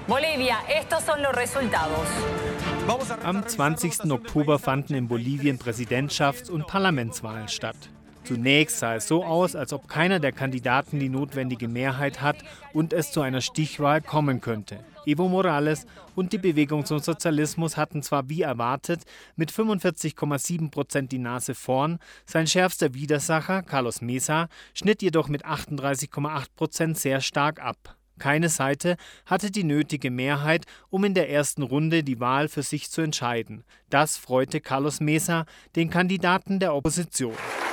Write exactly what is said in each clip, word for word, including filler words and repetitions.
Bolivia, estos son los resultados. Am zwanzigsten Oktober fanden in Bolivien Präsidentschafts- und Parlamentswahlen statt. Zunächst sah es so aus, als ob keiner der Kandidaten die notwendige Mehrheit hat und es zu einer Stichwahl kommen könnte. Evo Morales und die Bewegung zum Sozialismus hatten zwar wie erwartet mit fünfundvierzig Komma sieben Prozent die Nase vorn, sein schärfster Widersacher, Carlos Mesa, schnitt jedoch mit achtunddreißig Komma acht Prozent sehr stark ab. Keine Seite hatte die nötige Mehrheit, um in der ersten Runde die Wahl für sich zu entscheiden. Das freute Carlos Mesa, den Kandidaten der Opposition.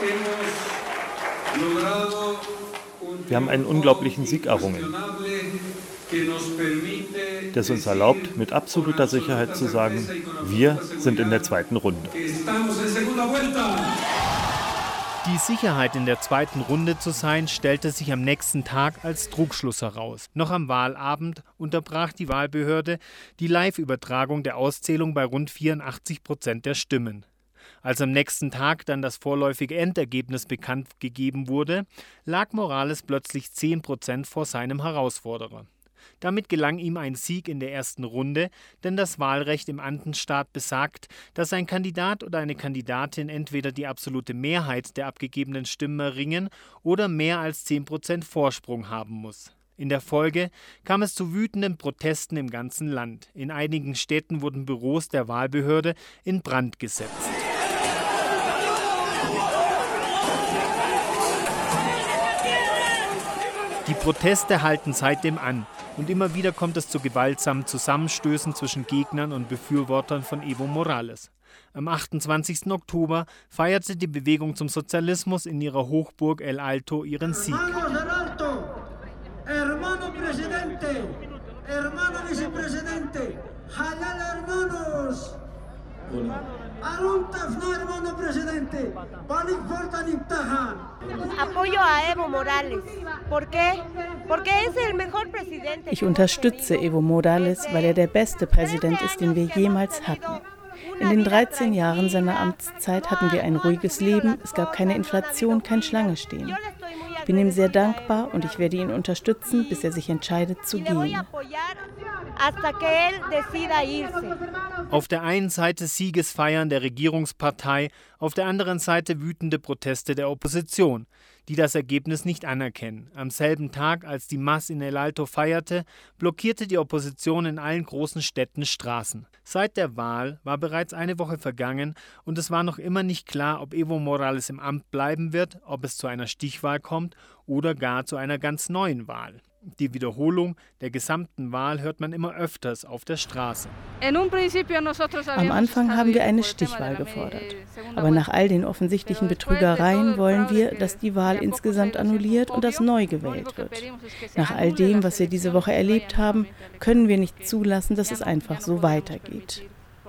Wir haben einen unglaublichen Sieg errungen, der es uns erlaubt, mit absoluter Sicherheit zu sagen, wir sind in der zweiten Runde. Die Sicherheit, in der zweiten Runde zu sein, stellte sich am nächsten Tag als Trugschluss heraus. Noch am Wahlabend unterbrach die Wahlbehörde die Live-Übertragung der Auszählung bei rund vierundachtzig Prozent der Stimmen. Als am nächsten Tag dann das vorläufige Endergebnis bekannt gegeben wurde, lag Morales plötzlich zehn Prozent vor seinem Herausforderer. Damit gelang ihm ein Sieg in der ersten Runde, denn das Wahlrecht im Andenstaat besagt, dass ein Kandidat oder eine Kandidatin entweder die absolute Mehrheit der abgegebenen Stimmen erringen oder mehr als zehn Prozent Vorsprung haben muss. In der Folge kam es zu wütenden Protesten im ganzen Land. In einigen Städten wurden Büros der Wahlbehörde in Brand gesetzt. Die Proteste halten seitdem an und immer wieder kommt es zu gewaltsamen Zusammenstößen zwischen Gegnern und Befürwortern von Evo Morales. Am achtundzwanzigsten Oktober feierte die Bewegung zum Sozialismus in ihrer Hochburg El Alto ihren Sieg. Ich unterstütze Evo Morales, weil er der beste Präsident ist, den wir jemals hatten. In den dreizehn Jahren seiner Amtszeit hatten wir ein ruhiges Leben, es gab keine Inflation, kein Schlangenstehen. Ich bin ihm sehr dankbar und ich werde ihn unterstützen, bis er sich entscheidet zu gehen. Auf der einen Seite Siegesfeiern der Regierungspartei, auf der anderen Seite wütende Proteste der Opposition, die das Ergebnis nicht anerkennen. Am selben Tag, als die M A S in El Alto feierte, blockierte die Opposition in allen großen Städten Straßen. Seit der Wahl war bereits eine Woche vergangen und es war noch immer nicht klar, ob Evo Morales im Amt bleiben wird, ob es zu einer Stichwahl kommt oder gar zu einer ganz neuen Wahl. Die Wiederholung der gesamten Wahl hört man immer öfters auf der Straße. Am Anfang haben wir eine Stichwahl gefordert. Aber nach all den offensichtlichen Betrügereien wollen wir, dass die Wahl insgesamt annulliert und dass neu gewählt wird. Nach all dem, was wir diese Woche erlebt haben, können wir nicht zulassen, dass es einfach so weitergeht.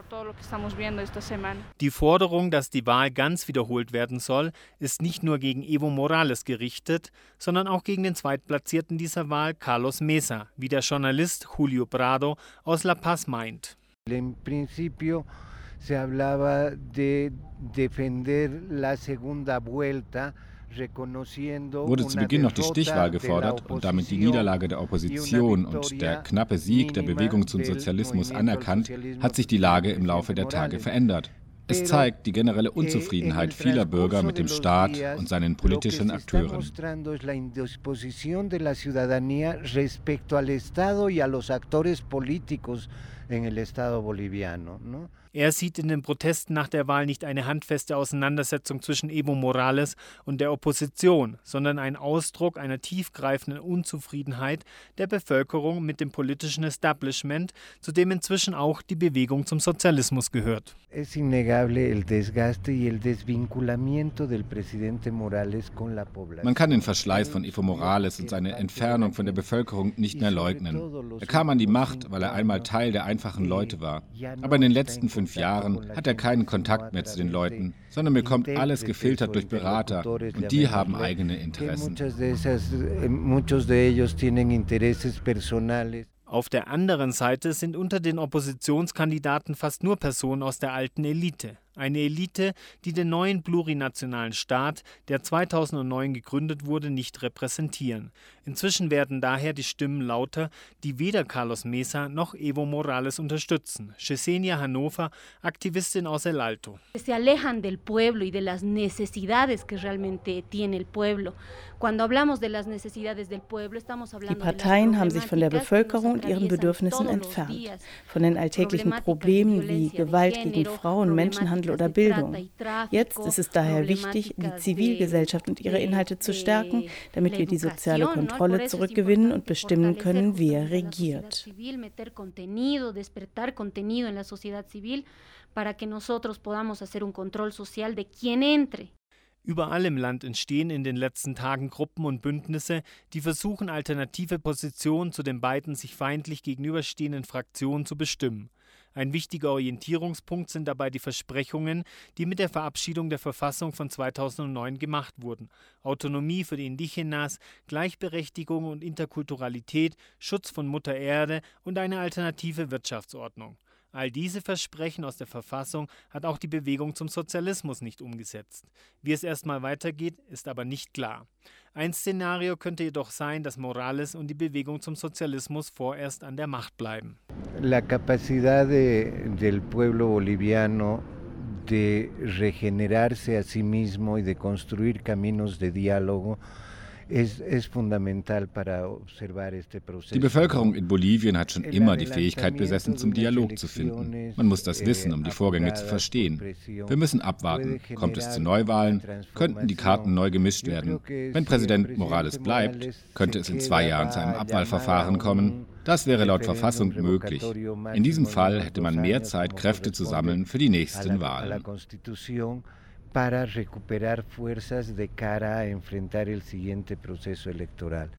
Die Forderung, dass die Wahl ganz wiederholt werden soll, ist nicht nur gegen Evo Morales gerichtet, sondern auch gegen den Zweitplatzierten dieser Wahl, Carlos Mesa, wie der Journalist Julio Prado aus La Paz meint. En principio se hablaba de defender la segunda vuelta. Wurde zu Beginn noch die Stichwahl gefordert und damit die Niederlage der Opposition und der knappe Sieg der Bewegung zum Sozialismus anerkannt, hat sich die Lage im Laufe der Tage verändert. Es zeigt die generelle Unzufriedenheit vieler Bürger mit dem Staat und seinen politischen Akteuren. Er sieht in den Protesten nach der Wahl nicht eine handfeste Auseinandersetzung zwischen Evo Morales und der Opposition, sondern einen Ausdruck einer tiefgreifenden Unzufriedenheit der Bevölkerung mit dem politischen Establishment, zu dem inzwischen auch die Bewegung zum Sozialismus gehört. Man kann den Verschleiß von Evo Morales und seine Entfernung von der Bevölkerung nicht mehr leugnen. Er kam an die Macht, weil er einmal Teil der einfachen Leute war. Aber in den letzten fünf Jahren hat er keinen Kontakt mehr zu den Leuten, sondern bekommt alles gefiltert durch Berater und die haben eigene Interessen. Auf der anderen Seite sind unter den Oppositionskandidaten fast nur Personen aus der alten Elite. Eine Elite, die den neuen plurinationalen Staat, der zweitausendneun gegründet wurde, nicht repräsentieren. Inzwischen werden daher die Stimmen lauter, die weder Carlos Mesa noch Evo Morales unterstützen. Yesenia Hannover, Aktivistin aus El Alto. Se alejan del pueblo y de las necesidades que realmente tiene el pueblo. Cuando hablamos de las necesidades del pueblo, estamos hablando. Die Parteien haben sich von der Bevölkerung und ihren Bedürfnissen entfernt, von den alltäglichen Problemen wie Gewalt gegen Frauen, Menschenhandel oder Bildung. Jetzt ist es daher wichtig, die Zivilgesellschaft und ihre Inhalte zu stärken, damit wir die soziale Kontrolle zurückgewinnen und bestimmen können, wer regiert. Überall im Land entstehen in den letzten Tagen Gruppen und Bündnisse, die versuchen, alternative Positionen zu den beiden sich feindlich gegenüberstehenden Fraktionen zu bestimmen. Ein wichtiger Orientierungspunkt sind dabei die Versprechungen, die mit der Verabschiedung der Verfassung von zweitausendneun gemacht wurden. Autonomie für die Indigenas, Gleichberechtigung und Interkulturalität, Schutz von Mutter Erde und eine alternative Wirtschaftsordnung. All diese Versprechen aus der Verfassung hat auch die Bewegung zum Sozialismus nicht umgesetzt. Wie es erstmal weitergeht, ist aber nicht klar. Ein Szenario könnte jedoch sein, dass Morales und die Bewegung zum Sozialismus vorerst an der Macht bleiben. La capacidad de, del pueblo boliviano de regenerarse a sí mismo y de construir caminos de diálogo. Die Bevölkerung in Bolivien hat schon immer die Fähigkeit besessen, zum Dialog zu finden. Man muss das wissen, um die Vorgänge zu verstehen. Wir müssen abwarten. Kommt es zu Neuwahlen, könnten die Karten neu gemischt werden. Wenn Präsident Morales bleibt, könnte es in zwei Jahren zu einem Abwahlverfahren kommen. Das wäre laut Verfassung möglich. In diesem Fall hätte man mehr Zeit, Kräfte zu sammeln für die nächsten Wahlen. Para recuperar fuerzas de cara a enfrentar el siguiente proceso electoral.